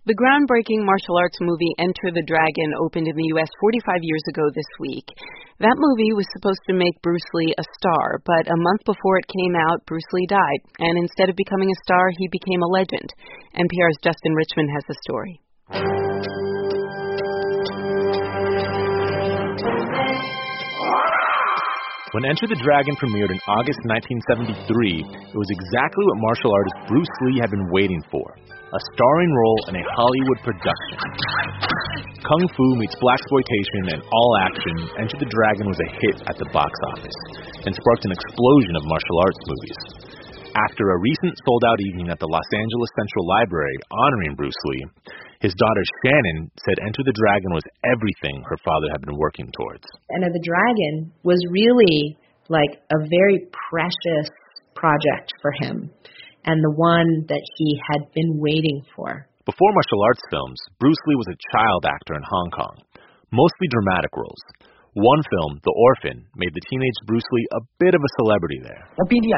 The groundbreaking martial arts movie Enter the Dragon opened in the U.S. 45 years ago this week. That movie was supposed to make Bruce Lee a star, but a month before it came out, Bruce Lee died, and instead of becoming a star, he became a legend. NPR's Justin Richmond has the story. When Enter the Dragon premiered in August 1973, it was exactly what martial artist Bruce Lee had been waiting for. A starring role in a Hollywood production. Kung Fu meets blaxploitation and all action, Enter the Dragon was a hit at the box office and sparked an explosion of martial arts movies. After a recent sold-out evening at the Los Angeles Central Library honoring Bruce Lee, his daughter Shannon said Enter the Dragon was everything her father had been working towards. Enter the Dragon was really like a very precious project for him, and the one that he had been waiting for. Before martial arts films, Bruce Lee was a child actor in Hong Kong, mostly dramatic roles. One film, The Orphan, made the teenage Bruce Lee a bit of a celebrity there. But any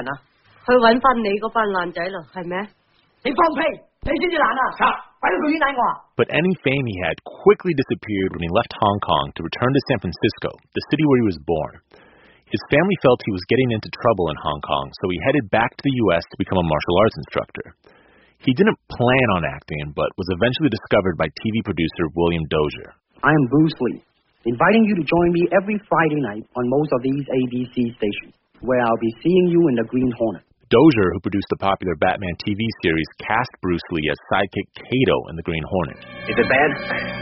fame he had quickly disappeared when he left Hong Kong to return to San Francisco, the city where he was born. His family felt he was getting into trouble in Hong Kong, so he headed back to the U.S. to become a martial arts instructor. He didn't plan on acting, but was eventually discovered by TV producer William Dozier. I am Bruce Lee, inviting you to join me every Friday night on most of these ABC stations, where I'll be seeing you in the Green Hornet. Dozier, who produced the popular Batman TV series, cast Bruce Lee as sidekick Kato in the Green Hornet. Is it bad?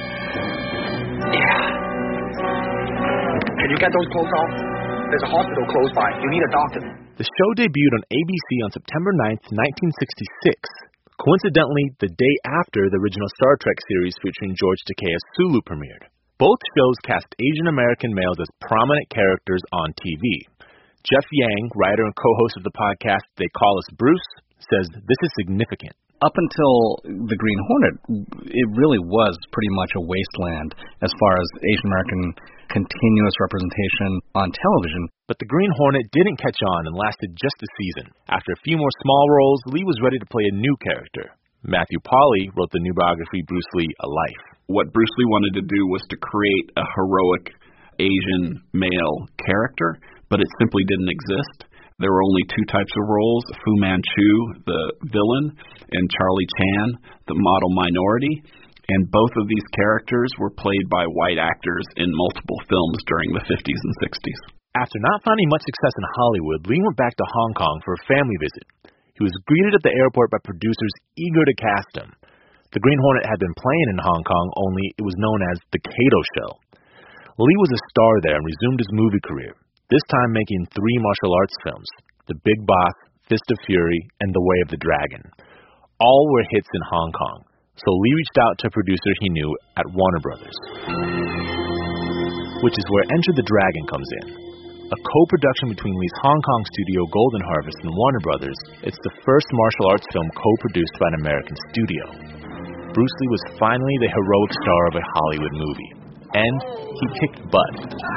Yeah. Can you get those clothes off? There's a hospital close by. You need a doctor. The show debuted on ABC on September 9th, 1966. Coincidentally, the day after the original Star Trek series featuring George Takei's Sulu premiered. Both shows cast Asian American males as prominent characters on TV. Jeff Yang, writer and co-host of the podcast They Call Us Bruce, says this is significant. Up until The Green Hornet, it really was pretty much a wasteland as far as Asian American continuous representation on television. But The Green Hornet didn't catch on and lasted just a season. After a few more small roles, Lee was ready to play a new character. Matthew Polly wrote the new biography Bruce Lee, A Life. What Bruce Lee wanted to do was to create a heroic Asian male character, but it simply didn't exist. There were only two types of roles, Fu Manchu, the villain, and Charlie Chan, the model minority. And both of these characters were played by white actors in multiple films during the 50s and 60s. After not finding much success in Hollywood, Lee went back to Hong Kong for a family visit. He was greeted at the airport by producers eager to cast him. The Green Hornet had been playing in Hong Kong, only it was known as The Kato Show. Lee was a star there and resumed his movie career, this time making 3 martial arts films, The Big Boss, Fist of Fury, and The Way of the Dragon. All were hits in Hong Kong, so Lee reached out to a producer he knew at Warner Brothers, which is where Enter the Dragon comes in. A co-production between Lee's Hong Kong studio Golden Harvest and Warner Brothers, it's the first martial arts film co-produced by an American studio. Bruce Lee was finally the heroic star of a Hollywood movie. And he kicked butt.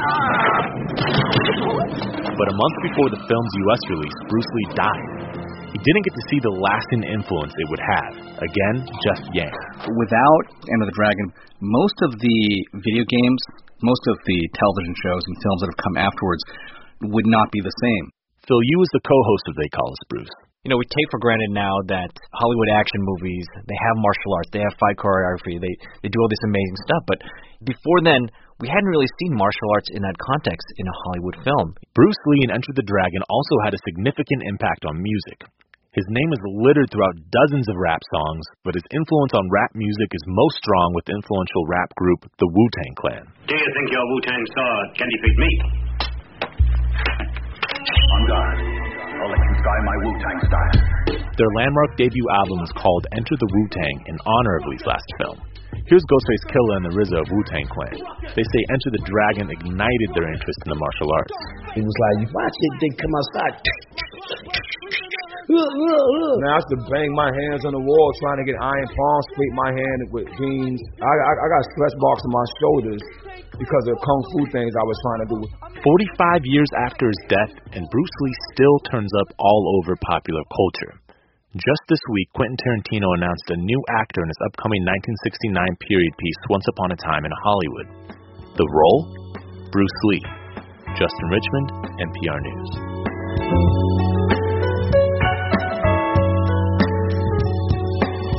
But a month before the film's U.S. release, Bruce Lee died. He didn't get to see the lasting influence it would have. Again, Jeff Yang. Without Enter the Dragon, most of the video games, most of the television shows and films that have come afterwards would not be the same. Phil Yu is the co-host of They Call Us Bruce. You know, we take for granted now that Hollywood action movies, they have martial arts, they have fight choreography, they do all this amazing stuff. But before then, we hadn't really seen martial arts in that context in a Hollywood film. Bruce Lee in Enter the Dragon also had a significant impact on music. His name is littered throughout dozens of rap songs, but his influence on rap music is most strong with the influential rap group, the Wu-Tang Clan. Do you think your Wu-Tang star can defeat me? On guard. I'll let you sky my Wu-Tang style. Their landmark debut album is called Enter the Wu-Tang in honor of Lee's last film. Here's Ghostface Killah and the RZA of Wu-Tang Clan. They say Enter the Dragon ignited their interest in the martial arts. It was like, you watch it, they come outside. Man, I used to bang my hands on the wall trying to get iron palms, scrape my hand with jeans. I got stretch marks on my shoulders because of kung fu things I was trying to do. 45 years after his death, and Bruce Lee still turns up all over popular culture. Just this week, Quentin Tarantino announced a new actor in his upcoming 1969 period piece, Once Upon a Time in Hollywood. The role? Bruce Lee. Justin Richmond, NPR News.